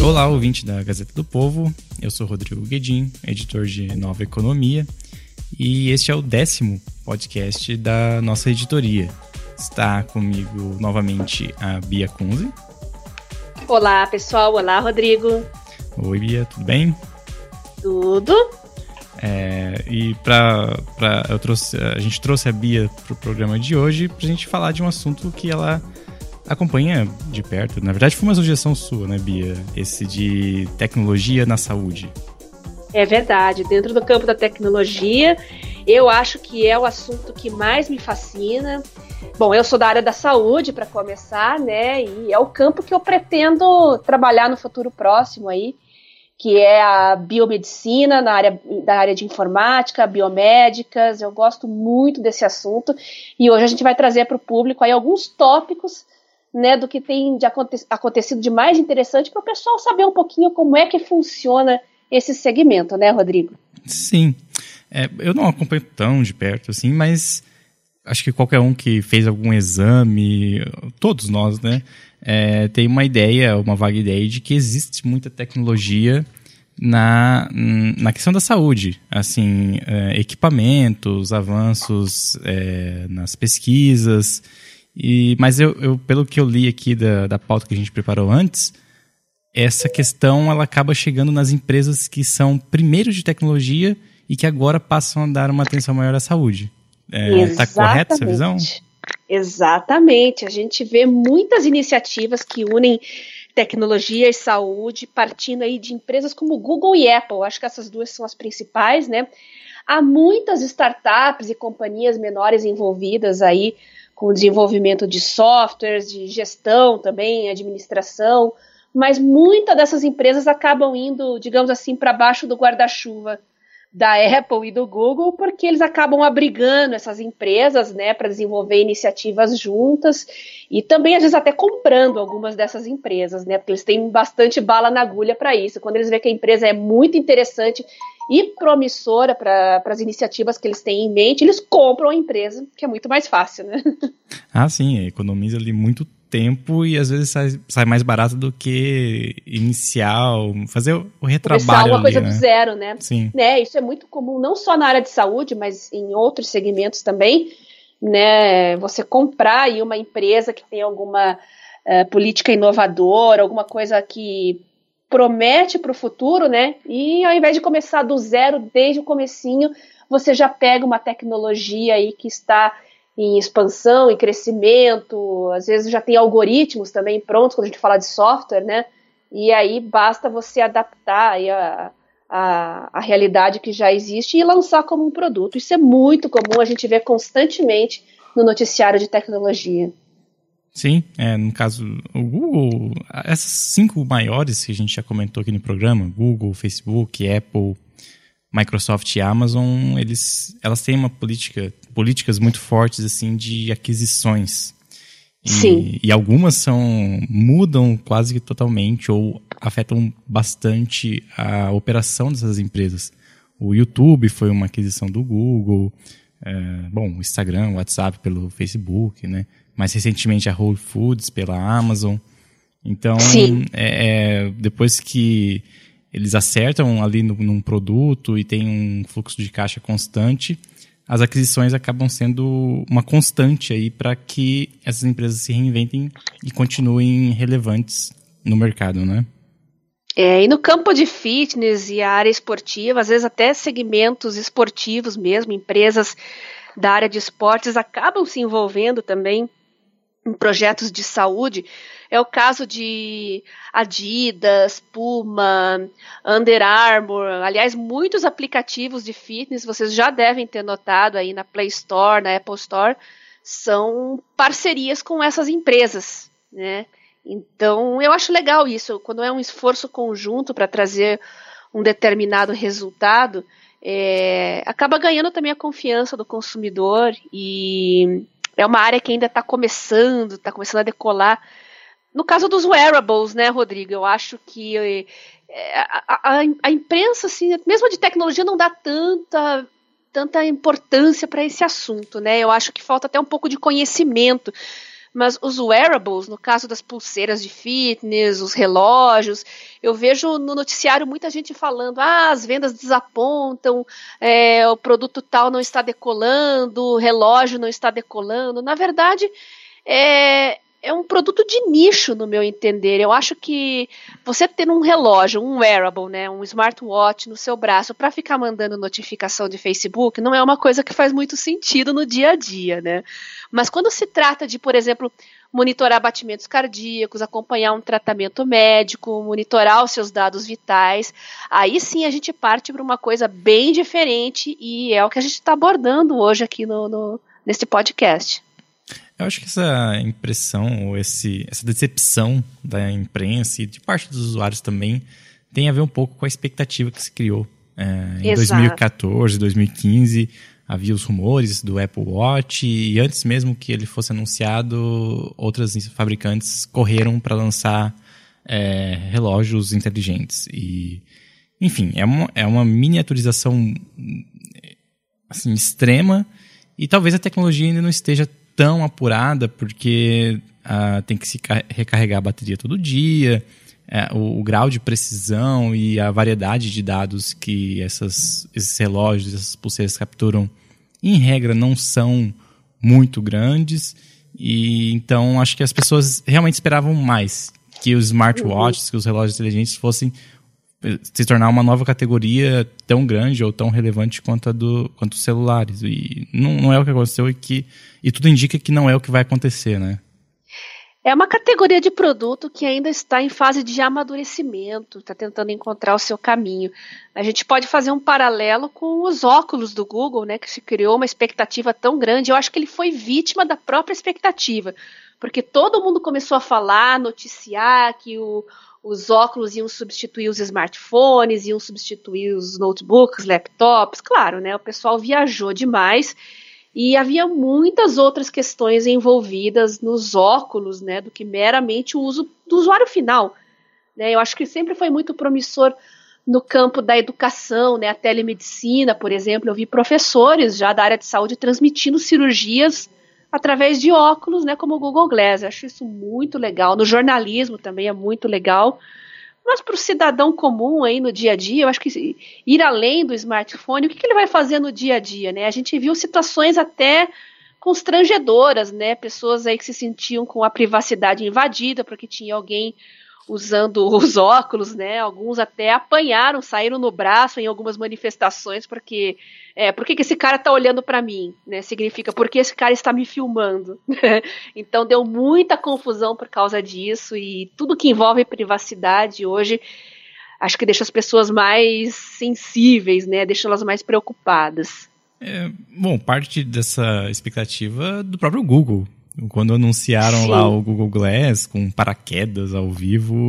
Olá, ouvinte da Gazeta do Povo, eu sou Rodrigo Guedin, editor de Nova Economia, e este é o 10º podcast da nossa editoria. Está comigo novamente a Bia Kunze. Olá, pessoal. Olá, Rodrigo. Oi, Bia, tudo bem? Tudo. E a gente trouxe a Bia para o programa de hoje para a gente falar de um assunto que ela acompanha de perto. Na verdade, foi uma sugestão sua, né, Bia? Esse de tecnologia na saúde. É verdade. Dentro do campo da tecnologia, eu acho que é o assunto que mais me fascina. Bom, eu sou da área da saúde, para começar, né? E é o campo que eu pretendo trabalhar no futuro próximo aí, que é a biomedicina, da área de informática, biomédicas. Eu gosto muito desse assunto. E hoje a gente vai trazer para o público aí alguns tópicos, né, do que tem acontecido de mais interessante para o pessoal saber um pouquinho como é que funciona esse segmento, né, Rodrigo? Sim. Eu não acompanho tão de perto assim, mas acho que qualquer um que fez algum exame, todos nós, né, tem uma vaga ideia de que existe muita tecnologia na questão da saúde, assim, equipamentos, avanços nas pesquisas. Mas eu, pelo que eu li aqui da pauta que a gente preparou antes, essa questão ela acaba chegando nas empresas que são primeiros de tecnologia e que agora passam a dar uma atenção maior à saúde. Está correta essa visão? Exatamente. A gente vê muitas iniciativas que unem tecnologia e saúde, partindo aí de empresas como Google e Apple. Acho que essas duas são as principais, né? Há muitas startups e companhias menores envolvidas aí com o desenvolvimento de softwares, de gestão também, administração, mas muitas dessas empresas acabam indo, digamos assim, para baixo do guarda-chuva da Apple e do Google, porque eles acabam abrigando essas empresas, né, para desenvolver iniciativas juntas e também, às vezes, até comprando algumas dessas empresas, né, porque eles têm bastante bala na agulha para isso. Quando eles veem que a empresa é muito interessante e promissora para as iniciativas que eles têm em mente, eles compram a empresa, que é muito mais fácil, né? Ah, sim, economiza ali muito tempo e às vezes sai mais barato do que fazer o retrabalho. Começar uma coisa né? do zero, né? Sim. Né? Isso é muito comum, não só na área de saúde, mas em outros segmentos também, né? Você comprar aí uma empresa que tem alguma política inovadora, alguma coisa que promete para o futuro, né? E ao invés de começar do zero, desde o comecinho, você já pega uma tecnologia aí que está em expansão, em crescimento, às vezes já tem algoritmos também prontos, quando a gente fala de software, né? E aí basta você adaptar aí a realidade que já existe e lançar como um produto. Isso é muito comum, a gente vê constantemente no noticiário de tecnologia. Sim, no caso, o Google, essas 5 maiores que a gente já comentou aqui no programa, Google, Facebook, Apple, Microsoft e Amazon, elas têm políticas muito fortes assim de aquisições. Sim. E algumas mudam quase que totalmente ou afetam bastante a operação dessas empresas. O YouTube foi uma aquisição do Google, o Instagram, o WhatsApp pelo Facebook, né? Mais recentemente a Whole Foods pela Amazon. Então, depois que eles acertam ali num produto e tem um fluxo de caixa constante, as aquisições acabam sendo uma constante aí para que essas empresas se reinventem e continuem relevantes no mercado, né? E no campo de fitness e a área esportiva, às vezes até segmentos esportivos mesmo, empresas da área de esportes acabam se envolvendo também em projetos de saúde. É o caso de Adidas, Puma, Under Armour. Aliás, muitos aplicativos de fitness, vocês já devem ter notado aí na Play Store, na Apple Store, são parcerias com essas empresas, né? Então, eu acho legal isso, quando é um esforço conjunto para trazer um determinado resultado, acaba ganhando também a confiança do consumidor e é uma área que ainda está começando a decolar. No caso dos wearables, né, Rodrigo, eu acho que a imprensa, assim, mesmo de tecnologia, não dá tanta importância para esse assunto, né? Eu acho que falta até um pouco de conhecimento mas os wearables, no caso das pulseiras de fitness, os relógios, eu vejo no noticiário muita gente falando, as vendas desapontam, o produto tal não está decolando, o relógio não está decolando. Na verdade, é um produto de nicho, no meu entender. Eu acho que você ter um relógio, um wearable, né, um smartwatch no seu braço para ficar mandando notificação de Facebook não é uma coisa que faz muito sentido no dia a dia, né? Mas quando se trata de, por exemplo, monitorar batimentos cardíacos, acompanhar um tratamento médico, monitorar os seus dados vitais, aí sim a gente parte para uma coisa bem diferente e é o que a gente está abordando hoje aqui nesse podcast. Eu acho que essa impressão, ou essa decepção da imprensa e de parte dos usuários também tem a ver um pouco com a expectativa que se criou. Em 2014, 2015, havia os rumores do Apple Watch e antes mesmo que ele fosse anunciado, outras fabricantes correram para lançar relógios inteligentes. E, enfim, é uma miniaturização assim, extrema e talvez a tecnologia ainda não esteja tão apurada, porque tem que se recarregar a bateria todo dia, o grau de precisão e a variedade de dados que esses relógios, essas pulseiras capturam, em regra, não são muito grandes, e então acho que as pessoas realmente esperavam mais, que os smartwatches, que os relógios inteligentes fossem se tornar uma nova categoria tão grande ou tão relevante quanto os celulares. E não é o que aconteceu e tudo indica que não é o que vai acontecer, né? É uma categoria de produto que ainda está em fase de amadurecimento, está tentando encontrar o seu caminho. A gente pode fazer um paralelo com os óculos do Google, né, que se criou uma expectativa tão grande. Eu acho que ele foi vítima da própria expectativa, porque todo mundo começou a falar, noticiar que os óculos iam substituir os smartphones, iam substituir os notebooks, laptops. Claro, né, o pessoal viajou demais e havia muitas outras questões envolvidas nos óculos, né, do que meramente o uso do usuário final. Né? Eu acho que sempre foi muito promissor no campo da educação, né, a telemedicina, por exemplo. Eu vi professores já da área de saúde transmitindo cirurgias através de óculos, né, como o Google Glass. Eu acho isso muito legal. No jornalismo também é muito legal. Mas para o cidadão comum aí no dia a dia, eu acho que ir além do smartphone, o que ele vai fazer no dia a dia, né? A gente viu situações até constrangedoras, né? Pessoas aí que se sentiam com a privacidade invadida porque tinha alguém usando os óculos, né? Alguns até apanharam, saíram no braço em algumas manifestações porque por que esse cara está olhando para mim, né? Significa porque esse cara está me filmando. Então deu muita confusão por causa disso e tudo que envolve privacidade hoje acho que deixa as pessoas mais sensíveis, né? Deixa elas mais preocupadas. Bom, parte dessa expectativa do próprio Google. Quando anunciaram lá o Google Glass com paraquedas ao vivo,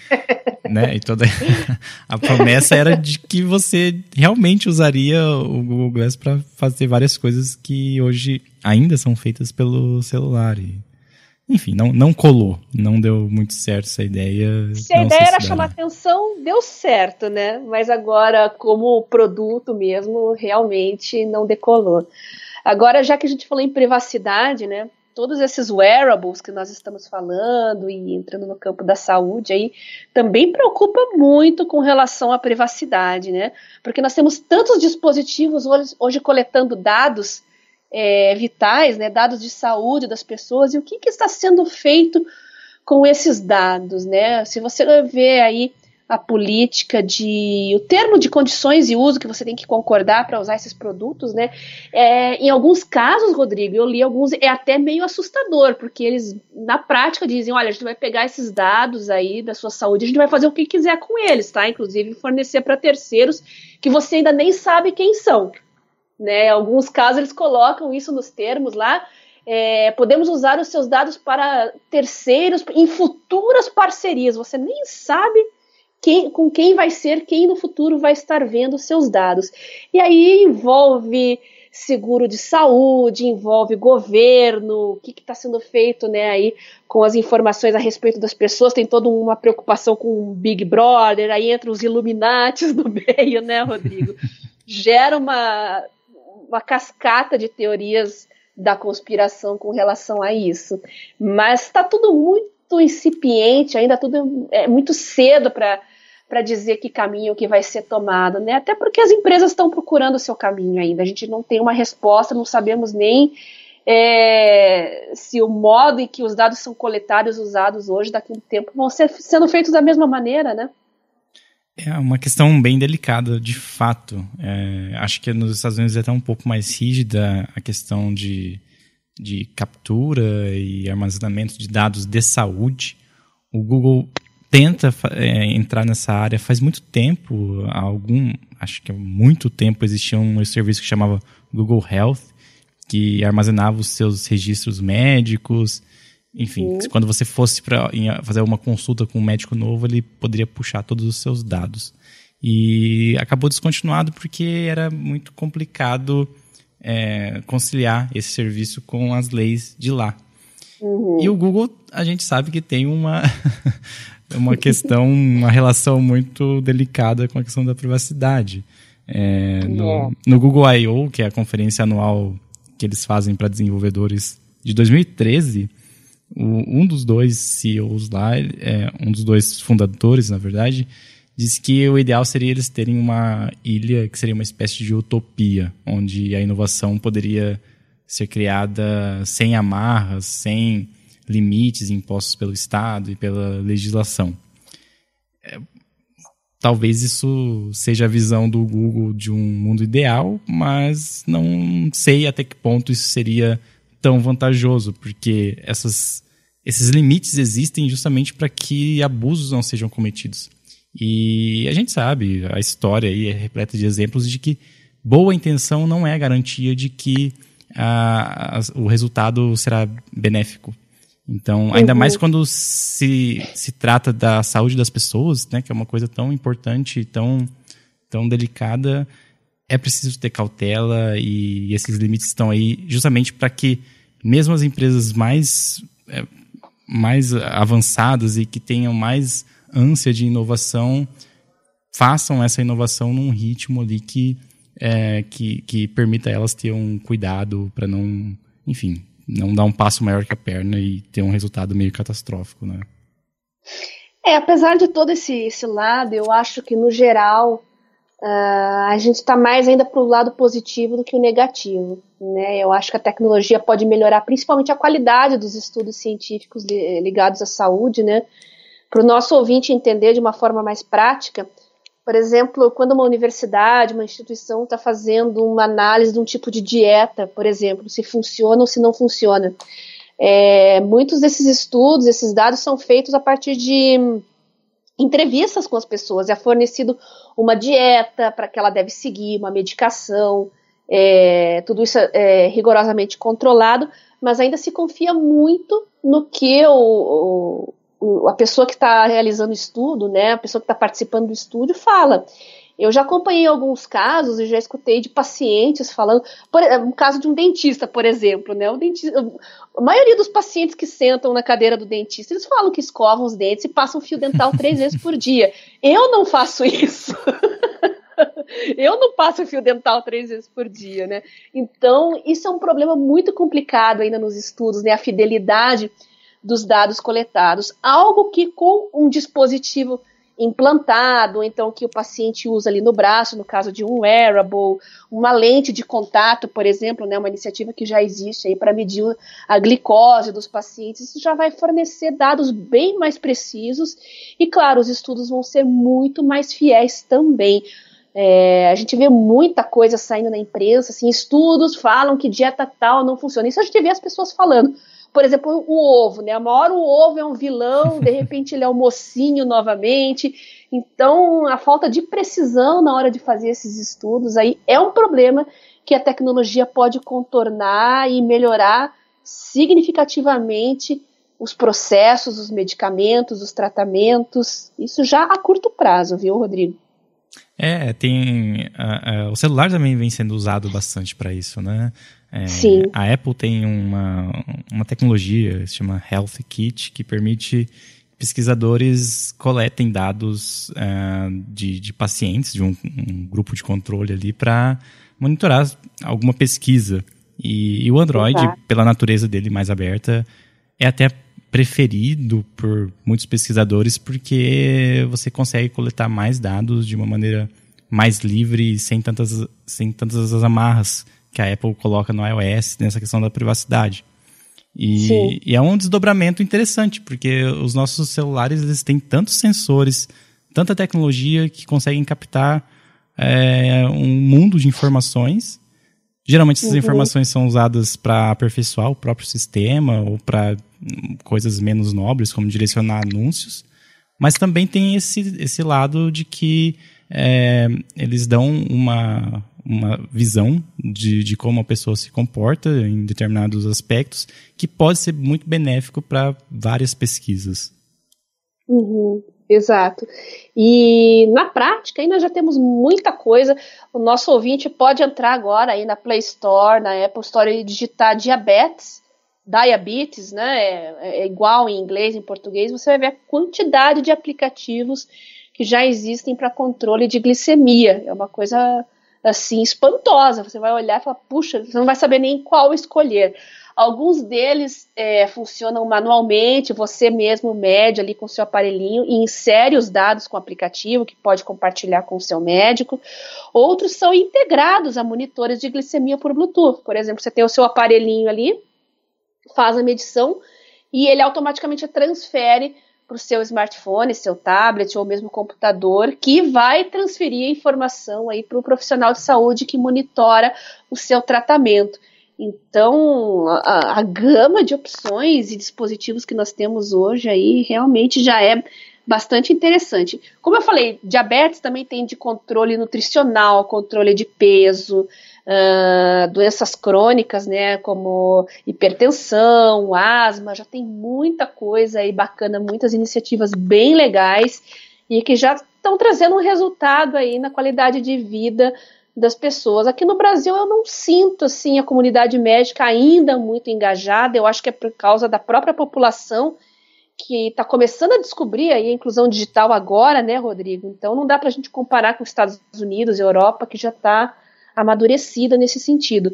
né? E toda a promessa era de que você realmente usaria o Google Glass para fazer várias coisas que hoje ainda são feitas pelo celular. E, enfim, não colou, não deu muito certo essa ideia. Se a ideia era chamar atenção, deu certo, né? Mas agora, como produto mesmo, realmente não decolou. Agora, já que a gente falou em privacidade, né? Todos esses wearables que nós estamos falando e entrando no campo da saúde aí, também preocupa muito com relação à privacidade, né? Porque nós temos tantos dispositivos hoje coletando dados vitais, né? Dados de saúde das pessoas, e o que está sendo feito com esses dados, né? Se você vê aí a política o termo de condições de uso que você tem que concordar para usar esses produtos, né? Em alguns casos, Rodrigo, eu li alguns, é até meio assustador, porque eles, na prática, dizem, olha, a gente vai pegar esses dados aí da sua saúde, a gente vai fazer o que quiser com eles, tá? Inclusive fornecer para terceiros que você ainda nem sabe quem são, né? Em alguns casos eles colocam isso nos termos lá, podemos usar os seus dados para terceiros em futuras parcerias, você nem sabe com quem vai ser, quem no futuro vai estar vendo seus dados. E aí envolve seguro de saúde, envolve governo, o que está sendo feito, né, aí com as informações a respeito das pessoas, tem toda uma preocupação com o Big Brother, aí entra os Illuminatis no meio, né, Rodrigo? Gera uma cascata de teorias da conspiração com relação a isso. Mas está tudo muito incipiente, ainda tudo é muito cedo para dizer que caminho que vai ser tomado, né? Até porque as empresas estão procurando o seu caminho ainda. A gente não tem uma resposta, não sabemos nem se o modo em que os dados são coletados e usados hoje, daqui a um tempo, vão ser sendo feitos da mesma maneira, né? É uma questão bem delicada, de fato. Acho que nos Estados Unidos é até um pouco mais rígida a questão de captura e armazenamento de dados de saúde. O Google tenta entrar nessa área faz muito tempo. Acho que há muito tempo existia um serviço que chamava Google Health, que armazenava os seus registros médicos. Enfim, quando você fosse para fazer uma consulta com um médico novo, ele poderia puxar todos os seus dados. E acabou descontinuado porque era muito complicado conciliar esse serviço com as leis de lá. E o Google, a gente sabe que tem uma uma relação muito delicada com a questão da privacidade. No Google I.O., que é a conferência anual que eles fazem para desenvolvedores de 2013, um dos dois CEOs lá, um dos dois fundadores, na verdade, disse que o ideal seria eles terem uma ilha que seria uma espécie de utopia, onde a inovação poderia ser criada sem amarras, sem limites impostos pelo Estado e pela legislação. Talvez isso seja a visão do Google de um mundo ideal, mas não sei até que ponto isso seria tão vantajoso, porque esses limites existem justamente para que abusos não sejam cometidos. E a gente sabe, a história aí é repleta de exemplos de que boa intenção não é garantia de que o resultado será benéfico. Então, ainda mais quando se trata da saúde das pessoas, né, que é uma coisa tão importante, tão delicada, é preciso ter cautela, e esses limites estão aí justamente para que mesmo as empresas mais avançadas e que tenham mais ânsia de inovação façam essa inovação num ritmo ali que permita elas ter um cuidado para não dar um passo maior que a perna e ter um resultado meio catastrófico, né? Apesar de todo esse lado, eu acho que, no geral, a gente está mais ainda para o lado positivo do que o negativo, né? Eu acho que a tecnologia pode melhorar principalmente a qualidade dos estudos científicos ligados à saúde, né? Para o nosso ouvinte entender de uma forma mais prática, por exemplo, quando uma universidade, uma instituição está fazendo uma análise de um tipo de dieta, por exemplo, se funciona ou se não funciona. Muitos desses estudos, esses dados são feitos a partir de entrevistas com as pessoas. É fornecido uma dieta para que ela deve seguir, uma medicação, tudo isso é rigorosamente controlado, mas ainda se confia muito no que a pessoa que está realizando o estudo, né, a pessoa que está participando do estudo fala. Eu já acompanhei alguns casos e já escutei de pacientes falando, um caso de um dentista, por exemplo, né, a maioria dos pacientes que sentam na cadeira do dentista, eles falam que escovam os dentes e passam fio dental 3 vezes por dia. Eu não faço isso. Eu não passo fio dental 3 vezes por dia, né? Então, isso é um problema muito complicado ainda nos estudos, né, a fidelidade dos dados coletados, algo que com um dispositivo implantado, então que o paciente usa ali no braço, no caso de um wearable, uma lente de contato, por exemplo, né, uma iniciativa que já existe aí para medir a glicose dos pacientes, isso já vai fornecer dados bem mais precisos e, claro, os estudos vão ser muito mais fiéis também. A gente vê muita coisa saindo na imprensa, assim, estudos falam que dieta tal não funciona, isso a gente vê as pessoas falando. Por exemplo, o ovo, né? Uma hora o ovo é um vilão, de repente ele é um mocinho novamente. Então, a falta de precisão na hora de fazer esses estudos aí é um problema que a tecnologia pode contornar e melhorar significativamente os processos, os medicamentos, os tratamentos. Isso já a curto prazo, viu, Rodrigo? O celular também vem sendo usado bastante para isso, né? Sim. A Apple tem uma tecnologia que se chama Health Kit, que permite que pesquisadores coletem dados de pacientes, de um grupo de controle ali, para monitorar alguma pesquisa. E o Android, pela natureza dele mais aberta, é até preferido por muitos pesquisadores porque você consegue coletar mais dados de uma maneira mais livre e sem tantas amarras que a Apple coloca no iOS nessa questão da privacidade. E é um desdobramento interessante, porque os nossos celulares eles têm tantos sensores, tanta tecnologia que conseguem captar um mundo de informações. Geralmente essas informações são usadas para aperfeiçoar o próprio sistema ou para coisas menos nobres, como direcionar anúncios. Mas também tem esse lado de que eles dão uma visão de como a pessoa se comporta em determinados aspectos, que pode ser muito benéfico para várias pesquisas. Exato. E na prática ainda já temos muita coisa. O nosso ouvinte pode entrar agora aí na Play Store, na Apple Store e digitar diabetes, né? É igual em inglês, em português. Você vai ver a quantidade de aplicativos que já existem para controle de glicemia. É uma coisa assim espantosa. Você vai olhar e falar, puxa, você não vai saber nem qual escolher. Alguns deles funcionam manualmente, você mesmo mede ali com o seu aparelhinho e insere os dados com o aplicativo, que pode compartilhar com o seu médico. Outros são integrados a monitores de glicemia por Bluetooth. Por exemplo, você tem o seu aparelhinho ali, faz a medição e ele automaticamente transfere para o seu smartphone, seu tablet ou mesmo computador, que vai transferir a informação aí para o profissional de saúde que monitora o seu tratamento. Então, a gama de opções e dispositivos que nós temos hoje aí realmente já é bastante interessante. Como eu falei, diabetes também tem de controle nutricional, controle de peso, doenças crônicas, né, como hipertensão, asma, já tem muita coisa aí bacana, muitas iniciativas bem legais e que já estão trazendo um resultado aí na qualidade de vida das pessoas. Aqui no Brasil eu não sinto assim a comunidade médica ainda muito engajada. Eu acho que é por causa da própria população que está começando a descobrir aí a inclusão digital agora, né, Rodrigo? Então não dá para a gente comparar com os Estados Unidos e Europa, que já está amadurecida nesse sentido.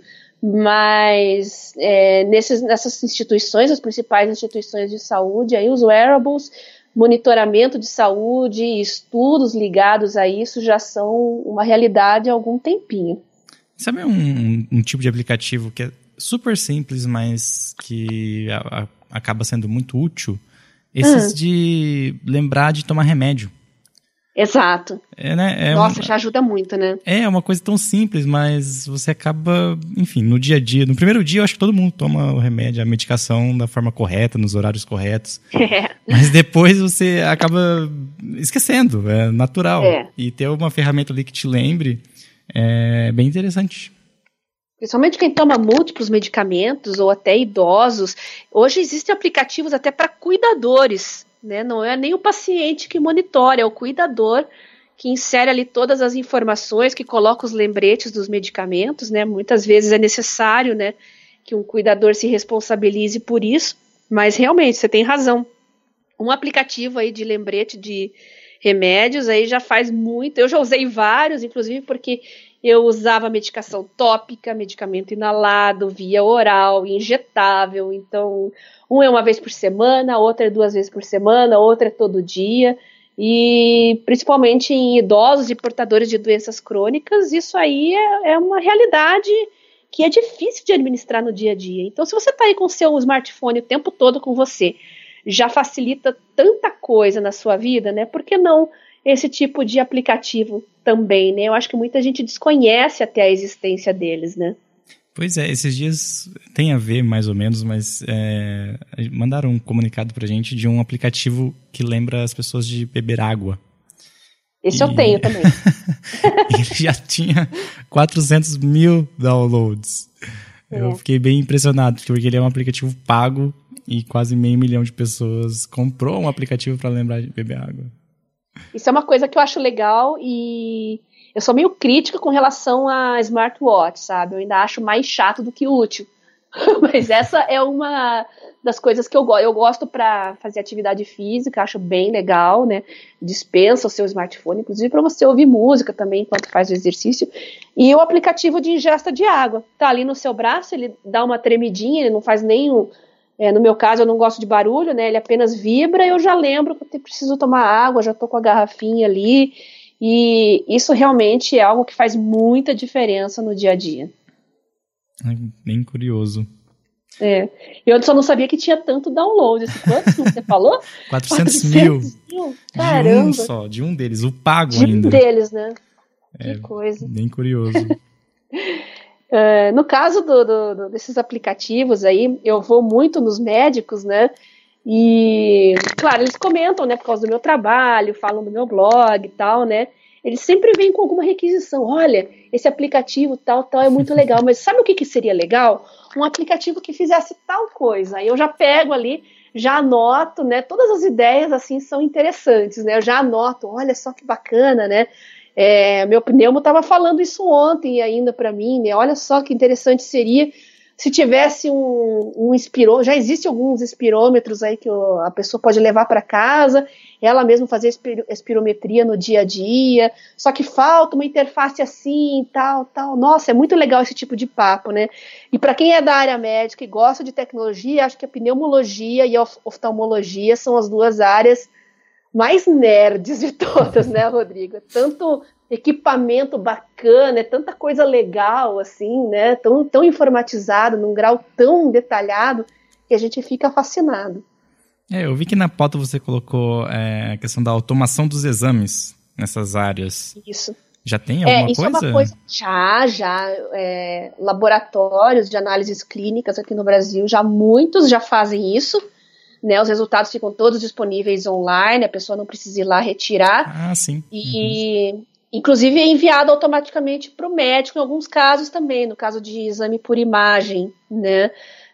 Mas nessas instituições, as principais instituições de saúde, aí os wearables, monitoramento de saúde, estudos ligados a isso já são uma realidade há algum tempinho. Sabe um tipo de aplicativo que é super simples, mas que acaba sendo muito útil? Esses de lembrar de tomar remédio. Exato. Nossa, já ajuda muito, né? É uma coisa tão simples, mas você acaba, enfim, no dia a dia. No primeiro dia, eu acho que todo mundo toma o remédio, a medicação da forma correta, nos horários corretos. Mas depois você acaba esquecendo, é natural. E ter uma ferramenta ali que te lembre é bem interessante. Principalmente quem toma múltiplos medicamentos ou até idosos. Hoje existem aplicativos até para cuidadores, né? Não é nem o paciente que monitora, é o cuidador que insere ali todas as informações, que coloca os lembretes dos medicamentos, né? Muitas vezes é necessário, né, que um cuidador se responsabilize por isso, mas realmente você tem razão. Um aplicativo aí de lembrete de remédios aí já faz muito. Eu já usei vários, inclusive porque eu usava medicação tópica, medicamento inalado, via oral, injetável. Então, um é uma vez por semana, outra é 2 vezes por semana, outra é todo dia. E principalmente em idosos e portadores de doenças crônicas, isso aí é uma realidade que é difícil de administrar no dia a dia. Então, se você está aí com o seu smartphone o tempo todo com você, já facilita tanta coisa na sua vida, né? Por que não esse tipo de aplicativo também, né? Eu acho que muita gente desconhece até a existência deles, né? Pois é, esses dias tem a ver mais ou menos, mas mandaram um comunicado pra gente de um aplicativo que lembra as pessoas de beber água. Esse eu tenho também. Ele já tinha 400 mil downloads. Eu fiquei bem impressionado, porque ele é um aplicativo pago e quase 500 mil de pessoas comprou um aplicativo para lembrar de beber água. Isso é uma coisa que eu acho legal e eu sou meio crítica com relação a smartwatch, sabe? Eu ainda acho mais chato do que útil. Mas essa é uma das coisas que eu gosto. Eu gosto para fazer atividade física, acho bem legal, né? Dispensa o seu smartphone, inclusive para você ouvir música também enquanto faz o exercício. E o aplicativo de ingesta de água. Tá ali no seu braço, ele dá uma tremidinha, ele não faz nenhum. No meu caso, eu não gosto de barulho, né? Ele apenas vibra e eu já lembro que eu preciso tomar água, já tô com a garrafinha ali. E isso realmente é algo que faz muita diferença no dia a dia. Bem curioso. Eu só não sabia que tinha tanto download. Quantos você falou? 400 mil. Caramba. De um deles, o pago de ainda. De um deles, né? Que coisa. Bem curioso. No caso desses aplicativos aí, eu vou muito nos médicos, né? E, claro, eles comentam, né? Por causa do meu trabalho, falam do meu blog e tal, né? Eles sempre vêm com alguma requisição. Olha, esse aplicativo tal é muito legal, mas sabe o que seria legal? Um aplicativo que fizesse tal coisa. Aí eu já pego ali, já anoto, né? Todas as ideias, assim, são interessantes, né? Eu já anoto, olha só que bacana, né? Meu pneumo estava falando isso ontem ainda para mim, né? Olha só que interessante seria se tivesse um espirômetro. Já existem alguns espirômetros aí que a pessoa pode levar para casa, ela mesma fazer espirometria no dia a dia, só que falta uma interface assim, tal. Nossa, é muito legal esse tipo de papo, né? E para quem é da área médica e gosta de tecnologia, acho que a pneumologia e a oftalmologia são as duas áreas mais nerds de todas, né, Rodrigo? Tanto equipamento bacana, é tanta coisa legal, assim, né? Tão informatizado, num grau tão detalhado, que a gente fica fascinado. Eu vi que na pauta você colocou a questão da automação dos exames nessas áreas. Isso. Já tem alguma isso coisa? É uma coisa. Já. Laboratórios de análises clínicas aqui no Brasil, muitos já fazem isso. Né, os resultados ficam todos disponíveis online, a pessoa não precisa ir lá retirar. Ah, sim. E, inclusive, é enviado automaticamente para o médico em alguns casos também, no caso de exame por imagem, né?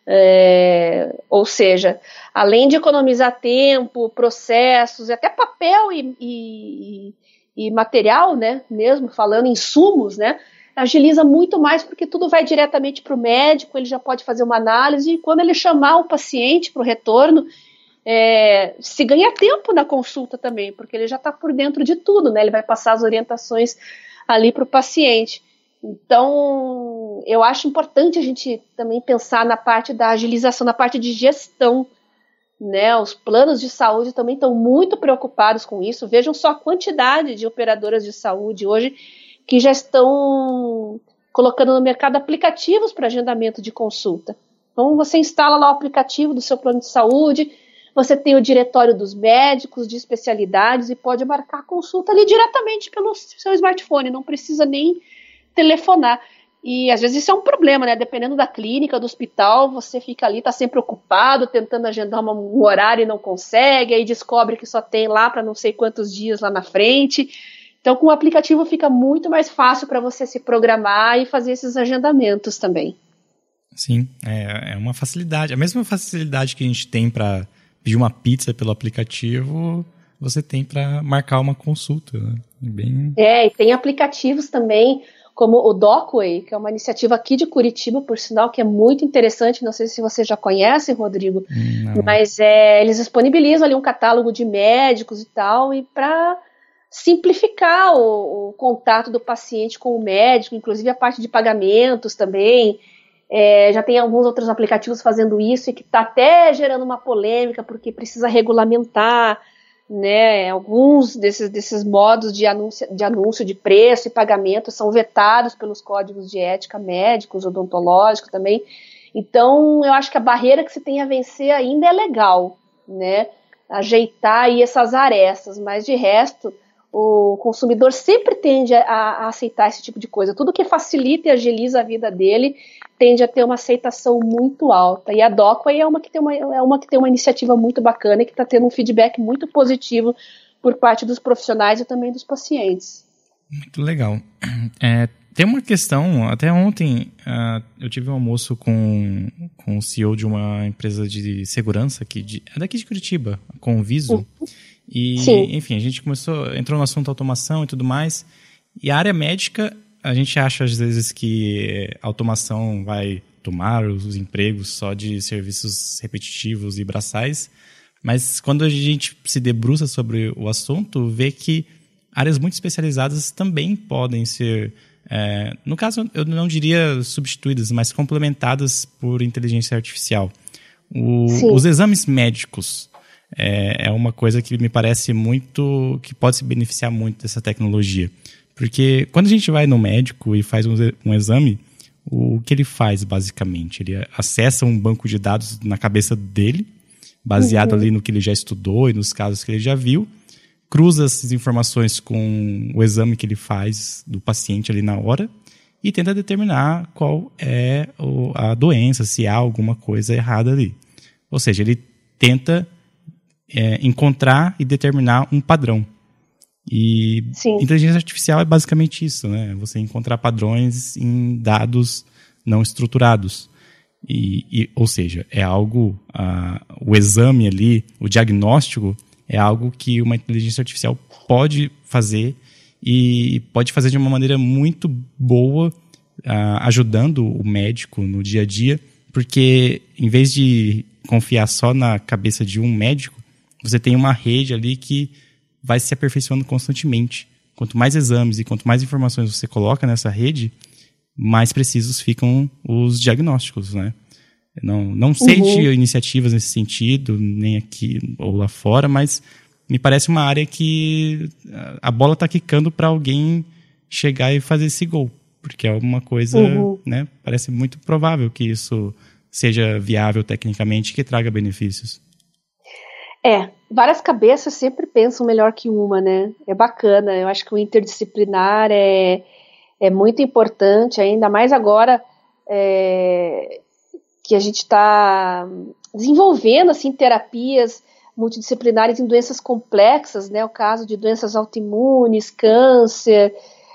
Ou seja, além de economizar tempo, processos, até papel e material, né? Mesmo falando em insumos, né? Agiliza muito mais porque tudo vai diretamente para o médico, ele já pode fazer uma análise e quando ele chamar o paciente para o retorno, se ganha tempo na consulta também, porque ele já está por dentro de tudo, né? Ele vai passar as orientações ali para o paciente. Então, eu acho importante a gente também pensar na parte da agilização, na parte de gestão, né? Os planos de saúde também estão muito preocupados com isso. Vejam só a quantidade de operadoras de saúde hoje que já estão colocando no mercado aplicativos para agendamento de consulta. Então, você instala lá o aplicativo do seu plano de saúde, você tem o diretório dos médicos de especialidades e pode marcar a consulta ali diretamente pelo seu smartphone, não precisa nem telefonar. E às vezes isso é um problema, né? Dependendo da clínica, do hospital, você fica ali, está sempre ocupado, tentando agendar um horário e não consegue, aí descobre que só tem lá para não sei quantos dias lá na frente. Então, com o aplicativo fica muito mais fácil para você se programar e fazer esses agendamentos também. Sim, é uma facilidade. A mesma facilidade que a gente tem para pedir uma pizza pelo aplicativo, você tem para marcar uma consulta. Né? E tem aplicativos também, como o Docway, que é uma iniciativa aqui de Curitiba, por sinal, que é muito interessante. Não sei se você já conhece, Rodrigo, mas eles disponibilizam ali um catálogo de médicos e tal, e para simplificar o contato do paciente com o médico, inclusive a parte de pagamentos também. Já tem alguns outros aplicativos fazendo isso e que está até gerando uma polêmica porque precisa regulamentar, né? Alguns desses modos de anúncio de preço e pagamento são vetados pelos códigos de ética médicos, odontológicos também. Então, eu acho que a barreira que se tem a vencer ainda é legal, né? Ajeitar aí essas arestas, mas de resto, o consumidor sempre tende a aceitar esse tipo de coisa. Tudo que facilita e agiliza a vida dele tende a ter uma aceitação muito alta. E a Docway é uma que tem uma iniciativa muito bacana e que está tendo um feedback muito positivo por parte dos profissionais e também dos pacientes. Muito legal. Tem uma questão, até ontem eu tive um almoço com o CEO de uma empresa de segurança daqui de Curitiba, com o Viso. E, sim, enfim, a gente entrou no assunto automação e tudo mais. E a área médica, a gente acha às vezes que a automação vai retomar os empregos só de serviços repetitivos e braçais, mas quando a gente se debruça sobre o assunto, vê que áreas muito especializadas também podem ser, no caso, eu não diria substituídas, mas complementadas por inteligência artificial. Os exames médicos é uma coisa que me parece muito, que pode se beneficiar muito dessa tecnologia. Porque quando a gente vai no médico e faz um exame, o que ele faz, basicamente? Ele acessa um banco de dados na cabeça dele, baseado ali no que ele já estudou e nos casos que ele já viu, cruza essas informações com o exame que ele faz do paciente ali na hora e tenta determinar qual é a doença, se há alguma coisa errada ali. Ou seja, ele tenta encontrar e determinar um padrão. E inteligência artificial é basicamente isso, né? Você encontrar padrões em dados não estruturados. Ou seja, é algo, o exame ali, o diagnóstico, é algo que uma inteligência artificial pode fazer e pode fazer de uma maneira muito boa, ajudando o médico no dia a dia, porque em vez de confiar só na cabeça de um médico, você tem uma rede ali que vai se aperfeiçoando constantemente. Quanto mais exames e quanto mais informações você coloca nessa rede, mais precisos ficam os diagnósticos, né? Não sei de iniciativas nesse sentido, nem aqui ou lá fora, mas me parece uma área que a bola está quicando para alguém chegar e fazer esse gol, porque é uma coisa, né? Parece muito provável que isso seja viável tecnicamente, que traga benefícios. Várias cabeças sempre pensam melhor que uma, né? É bacana, eu acho que o interdisciplinar é muito importante, ainda mais agora que a gente está desenvolvendo assim, terapias multidisciplinares em doenças complexas, né? O caso de doenças autoimunes, câncer,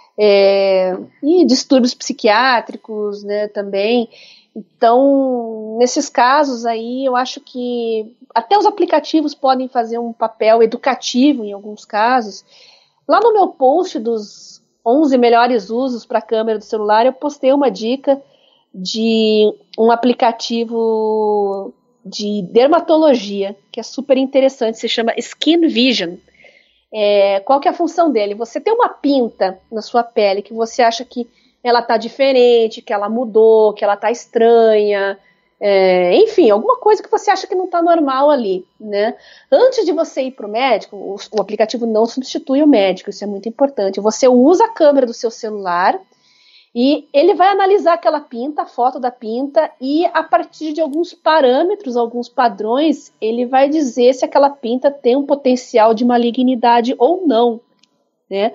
e distúrbios psiquiátricos, né, também. Então, nesses casos aí, eu acho que até os aplicativos podem fazer um papel educativo em alguns casos. Lá no meu post dos 11 melhores usos para a câmera do celular, eu postei uma dica de um aplicativo de dermatologia, que é super interessante, se chama Skin Vision. Qual que é a função dele? Você tem uma pinta na sua pele que você acha que ela está diferente, que ela mudou, que ela está estranha, enfim, alguma coisa que você acha que não está normal ali, né? Antes de você ir para o médico, o aplicativo não substitui o médico, isso é muito importante. Você usa a câmera do seu celular e ele vai analisar aquela pinta, a foto da pinta, e a partir de alguns parâmetros, alguns padrões, ele vai dizer se aquela pinta tem um potencial de malignidade ou não, né?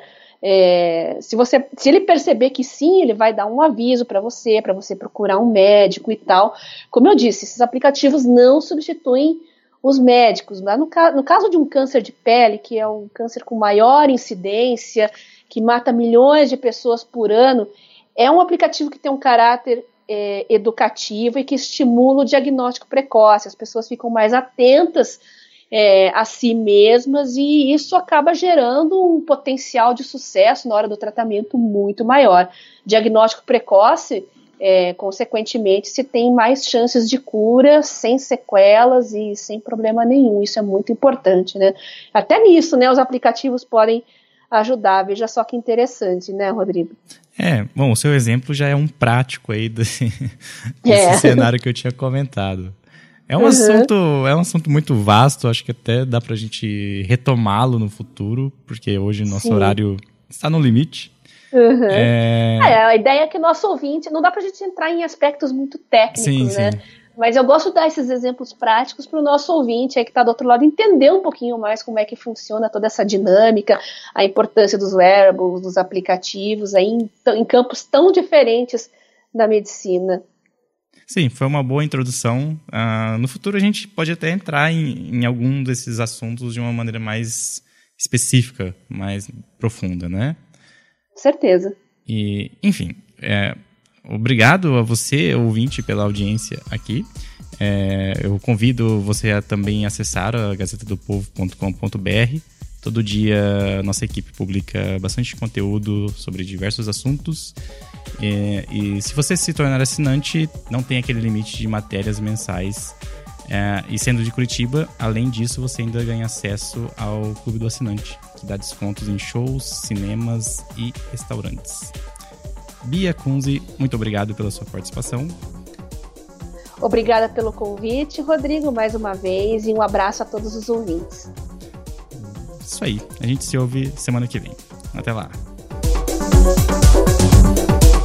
Se ele perceber que sim, ele vai dar um aviso para você procurar um médico e tal. Como eu disse, esses aplicativos não substituem os médicos, mas no caso de um câncer de pele, que é um câncer com maior incidência, que mata milhões de pessoas por ano, é um aplicativo que tem um caráter educativo e que estimula o diagnóstico precoce. As pessoas ficam mais atentas a si mesmas, e isso acaba gerando um potencial de sucesso na hora do tratamento muito maior. Diagnóstico precoce, consequentemente, se tem mais chances de cura, sem sequelas e sem problema nenhum. Isso é muito importante, né? Até nisso, né, os aplicativos podem ajudar. Veja só que interessante, né, Rodrigo? Bom, o seu exemplo já é um prático aí desse cenário que eu tinha comentado. É um assunto muito vasto, acho que até dá pra gente retomá-lo no futuro, porque hoje o nosso horário está no limite. A ideia é que nosso ouvinte, não dá pra gente entrar em aspectos muito técnicos, né? Sim. Mas eu gosto de dar esses exemplos práticos para o nosso ouvinte aí que está do outro lado entender um pouquinho mais como é que funciona toda essa dinâmica, a importância dos wearables, dos aplicativos aí em campos tão diferentes da medicina. Sim, foi uma boa introdução. No futuro a gente pode até entrar em algum desses assuntos de uma maneira mais específica, mais profunda, né? Certeza. E, enfim, obrigado a você, ouvinte, pela audiência aqui. Eu convido você a também acessar a gazetadopovo.com.br, Todo dia nossa equipe publica bastante conteúdo sobre diversos assuntos. E se você se tornar assinante, não tem aquele limite de matérias mensais. E sendo de Curitiba, além disso, você ainda ganha acesso ao Clube do Assinante, que dá descontos em shows, cinemas e restaurantes. Bia Kunze, muito obrigado pela sua participação. Obrigada pelo convite, Rodrigo, mais uma vez, e um abraço a todos os ouvintes. Isso aí, a gente se ouve semana que vem. Até lá.